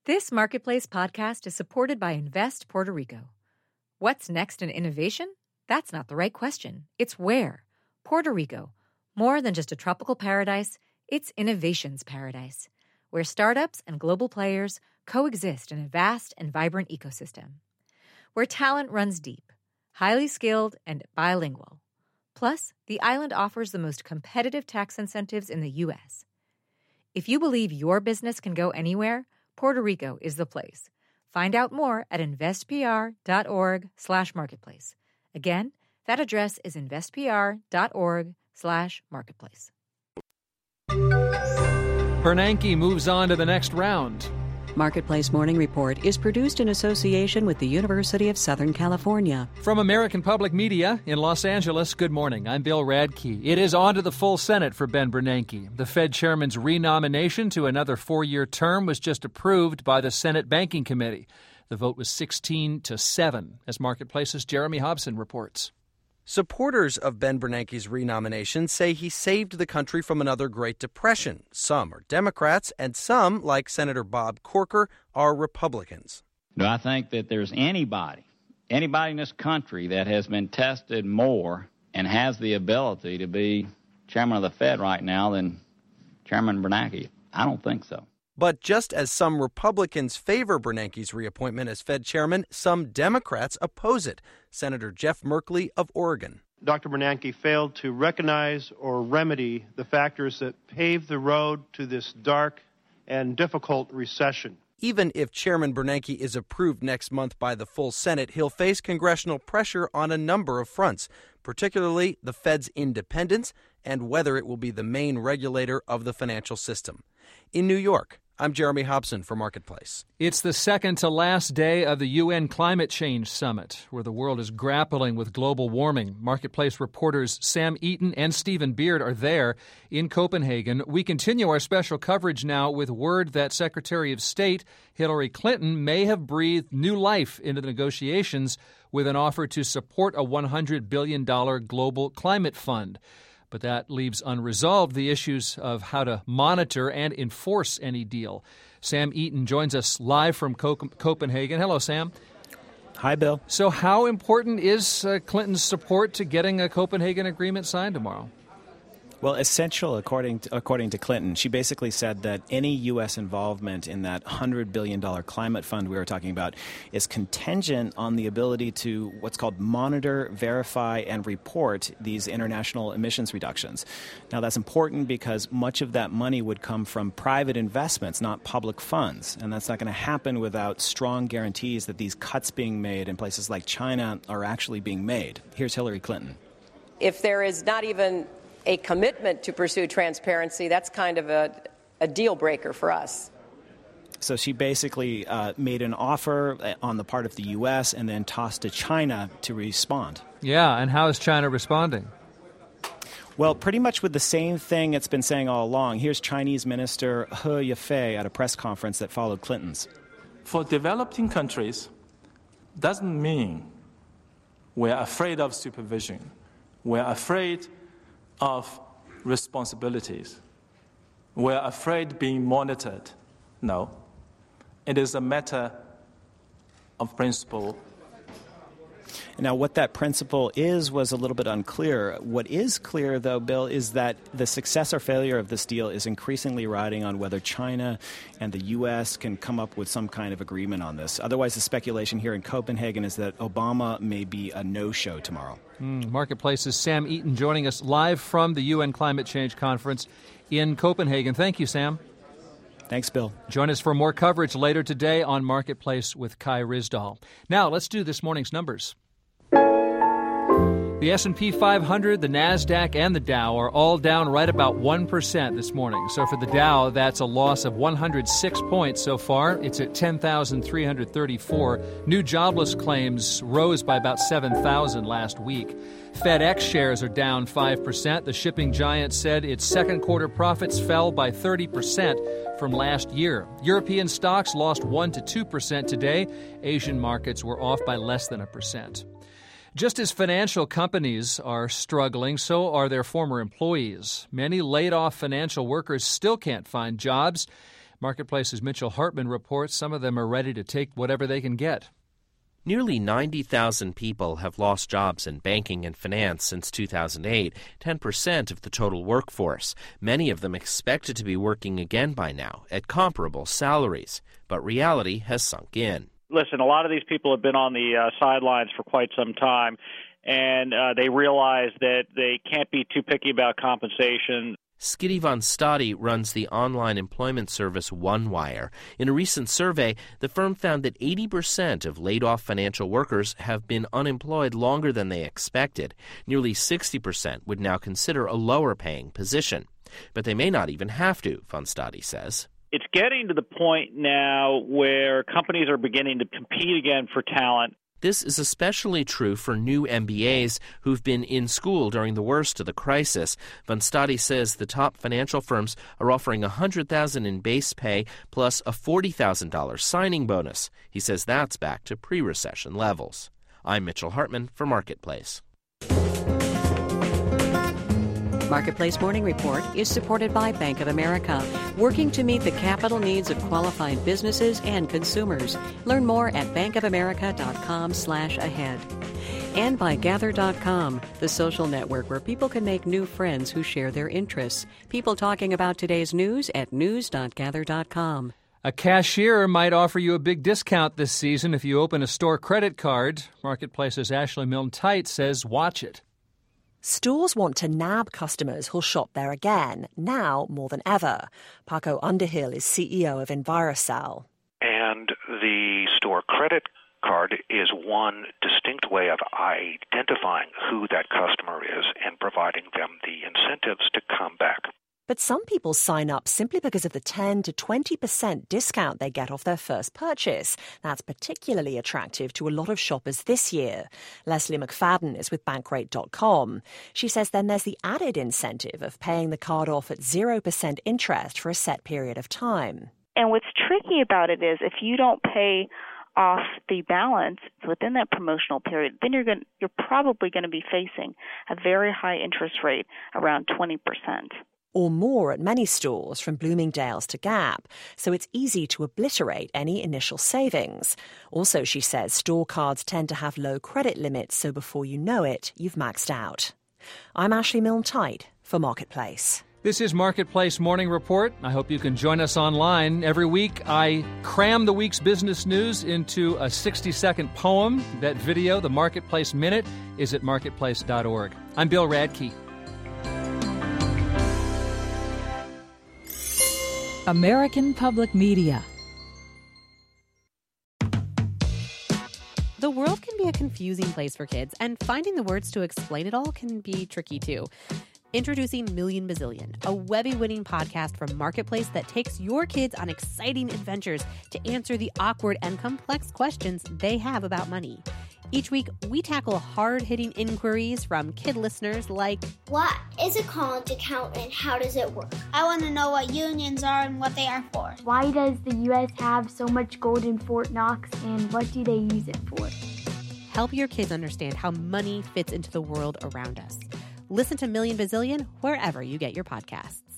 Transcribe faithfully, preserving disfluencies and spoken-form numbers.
This Marketplace podcast is supported by Invest Puerto Rico. What's next in innovation? That's not the right question. It's where. Puerto Rico. More than just a tropical paradise, it's innovation's paradise, where startups and global players coexist in a vast and vibrant ecosystem. Where talent runs deep, highly skilled, and bilingual. Plus, the island offers the most competitive tax incentives in the U S. If you believe your business can go anywhere, Puerto Rico is the place. Find out more at investpr.org slash marketplace. Again, that address is investpr.org slash marketplace. Bernanke moves on to the next round. Marketplace Morning Report is produced in association with the University of Southern California. From American Public Media in Los Angeles, good morning. I'm Bill Radke. It is on to the full Senate for Ben Bernanke. The Fed chairman's renomination to another four-year term was just approved by the Senate Banking Committee. The vote was sixteen to seven, as Marketplace's Jeremy Hobson reports. Supporters of Ben Bernanke's renomination say he saved the country from another Great Depression. Some are Democrats, and some, like Senator Bob Corker, are Republicans. Do I think that there's anybody, anybody in this country that has been tested more and has the ability to be chairman of the Fed right now than Chairman Bernanke? I don't think so. But just as some Republicans favor Bernanke's reappointment as Fed chairman, some Democrats oppose it. Senator Jeff Merkley of Oregon. Doctor Bernanke failed to recognize or remedy the factors that paved the road to this dark and difficult recession. Even if Chairman Bernanke is approved next month by the full Senate, he'll face congressional pressure on a number of fronts, particularly the Fed's independence and whether it will be the main regulator of the financial system. In New York, I'm Jeremy Hobson for Marketplace. It's the second to last day of the U N Climate Change Summit, where the world is grappling with global warming. Marketplace reporters Sam Eaton and Stephen Beard are there in Copenhagen. We continue our special coverage now with word that Secretary of State Hillary Clinton may have breathed new life into the negotiations with an offer to support a one hundred billion dollars global climate fund. But that leaves unresolved the issues of how to monitor and enforce any deal. Sam Eaton joins us live from Co- Copenhagen. Hello, Sam. Hi, Bill. So how important is uh, Clinton's support to getting a Copenhagen agreement signed tomorrow? Well, essential, according to, according to Clinton. She basically said that any U S involvement in that one hundred billion dollars climate fund we were talking about is contingent on the ability to what's called monitor, verify, and report these international emissions reductions. Now, that's important because much of that money would come from private investments, not public funds. And that's not going to happen without strong guarantees that these cuts being made in places like China are actually being made. Here's Hillary Clinton. If there is not even a commitment to pursue transparency, that's kind of a, a deal breaker for us. So she basically uh, made an offer on the part of the U S and then tossed to China to respond. Yeah, and how is China responding? Well, pretty much with the same thing it's been saying all along. Here's Chinese Minister He Yafei at a press conference that followed Clinton's. For developing countries, doesn't mean we're afraid of supervision. We're afraid of responsibilities. We're afraid being monitored. No. It is a matter of principle. Now, what that principle is was a little bit unclear. What is clear, though, Bill, is that the success or failure of this deal is increasingly riding on whether China and the U S can come up with some kind of agreement on this. Otherwise, the speculation here in Copenhagen is that Obama may be a no-show tomorrow. Mm, Marketplace's Sam Eaton joining us live from the U N Climate Change Conference in Copenhagen. Thank you, Sam. Thanks, Bill. Join us for more coverage later today on Marketplace with Kai Ryssdal. Now, let's do this morning's numbers. The S and P five hundred, the NASDAQ, and the Dow are all down right about one percent this morning. So for the Dow, that's a loss of one hundred six points so far. It's at ten thousand three hundred thirty-four. New jobless claims rose by about seven thousand last week. FedEx shares are down five percent. The shipping giant said its second quarter profits fell by thirty percent from last year. European stocks lost one to two percent today. Asian markets were off by less than a percent. Just as financial companies are struggling, so are their former employees. Many laid-off financial workers still can't find jobs. Marketplace's Mitchell Hartman reports some of them are ready to take whatever they can get. Nearly ninety thousand people have lost jobs in banking and finance since two thousand eight, ten percent of the total workforce. Many of them expected to be working again by now at comparable salaries. But reality has sunk in. Listen, a lot of these people have been on the uh, sidelines for quite some time, and uh, they realize that they can't be too picky about compensation. Skiddy Von Stadi runs the online employment service OneWire. In a recent survey, the firm found that eighty percent of laid-off financial workers have been unemployed longer than they expected. Nearly sixty percent would now consider a lower-paying position. But they may not even have to, Von Stadi says. It's getting to the point now where companies are beginning to compete again for talent. This is especially true for new M B As who've been in school during the worst of the crisis. Von Stadi says the top financial firms are offering one hundred thousand dollars in base pay plus a forty thousand dollars signing bonus. He says that's back to pre-recession levels. I'm Mitchell Hartman for Marketplace. Marketplace Morning Report is supported by Bank of America, working to meet the capital needs of qualified businesses and consumers. Learn more at bankofamerica.com slash ahead. And by Gather dot com, the social network where people can make new friends who share their interests. People talking about today's news at news dot gather dot com. A cashier might offer you a big discount this season if you open a store credit card. Marketplace's Ashley Milne-Tite says watch it. Stores want to nab customers who'll shop there again, now more than ever. Paco Underhill is C E O of Envirosal. And the store credit card is one distinct way of identifying who that customer is and providing them the incentives to come back. But some people sign up simply because of the ten to twenty percent discount they get off their first purchase. That's particularly attractive to a lot of shoppers this year. Leslie McFadden is with Bankrate dot com. She says then there's the added incentive of paying the card off at zero percent interest for a set period of time. And what's tricky about it is if you don't pay off the balance within that promotional period, then you're going, you're probably going to be facing a very high interest rate, around twenty percent. Or more at many stores, from Bloomingdale's to Gap, so it's easy to obliterate any initial savings. Also, she says, store cards tend to have low credit limits, so before you know it, you've maxed out. I'm Ashley Milne-Tite for Marketplace. This is Marketplace Morning Report. I hope you can join us online. Every week, I cram the week's business news into a sixty-second poem. That video, the Marketplace Minute, is at marketplace dot org. I'm Bill Radke. American Public Media. The world can be a confusing place for kids, and finding the words to explain it all can be tricky too. Introducing Million Bazillion, a Webby-winning podcast from Marketplace that takes your kids on exciting adventures to answer the awkward and complex questions they have about money. Each week, we tackle hard-hitting inquiries from kid listeners like, what is a college account and how does it work? I want to know what unions are and what they are for. Why does the U S have so much gold in Fort Knox and what do they use it for? Help your kids understand how money fits into the world around us. Listen to Million Bazillion wherever you get your podcasts.